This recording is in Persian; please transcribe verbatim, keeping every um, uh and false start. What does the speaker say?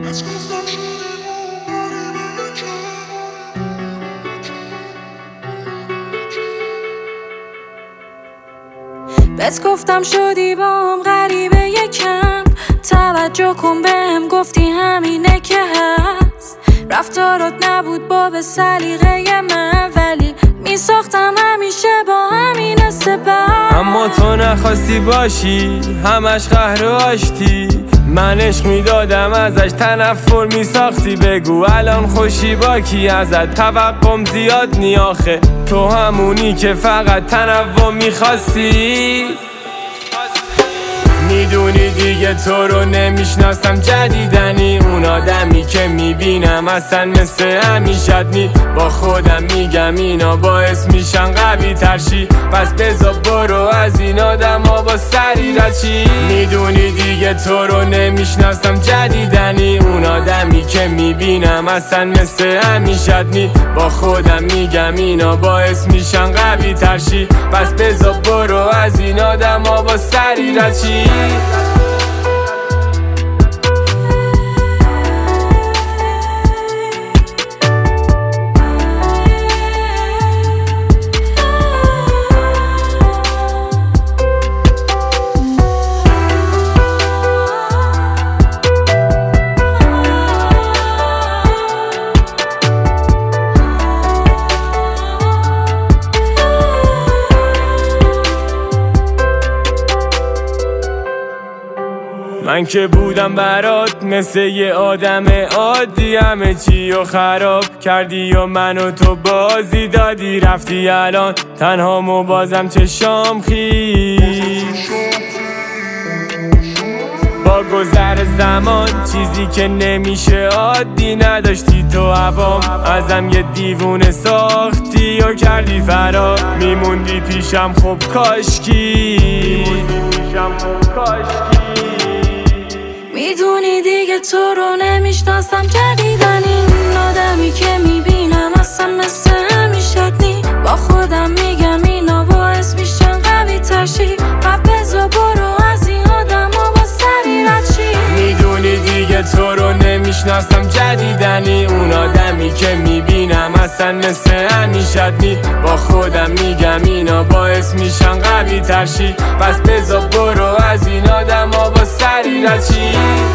بهت گفتم شدی بام غریبه یکم، توجه کن بهم گفتی همینه که هست. رفتارات نبود باب سلیقه من، ولی میساختم همیشه با همین سبب. اما تو نخواستی باشی، همش قهر و آشتی. من عشق میدادم ازش، تنفر میساختی. بگو الان خوشی با کی ازت؟ توقعم زیاد نی آخه، تو همونی که فقط تنوع میخواستی. میدونی دیگه تو رو نمیشناسم جدیدنی. اون آدمی که میبینم اصلا مثل همیشت نی. با خودم میگم اینا باعث میشن قوی ترشی، پس بذار برو از این آدم ها با سری رد شی. میدونی دیگه تو رو نمیشناسم جدیدنی. اون آدمی که میبینم اصلا مثل همیشت نی. با خودم میگم اینا باعث میشن قوی ترشی، پس بذار برو از این آدم ها با سری رد شی. من که بودم برات مثل یه آدم عادی، همه چی رو خراب کردی و منو تو بازی دادی. رفتی الان تنها مو بازم چشام خیز. با گذر زمان چیزی که نمیشه عادی نداشتی تو عوام. ازم یه دیوونه ساختی و کردی فرار. میموندی پیشم خب کاشکی، میموندی پیشم خب کاشکی. میدونی دیگه تو رو نمیشناسم جدیدن. این آدمی که میبینم اصلا مثل همیشت نی. با خودم میگم اینا باعث میشن قوی ترشی، بذار برو از این آدم ها با سری رد شی. میدونی دیگه تو رو نمیشناسم جدیدنی. اون آدمی که میبینم اصلا مثل همیشت نی. با خودم میگم اینا باعث میشن قوی ترشی، پس بذار برو از این آدم ها با سری رد شی.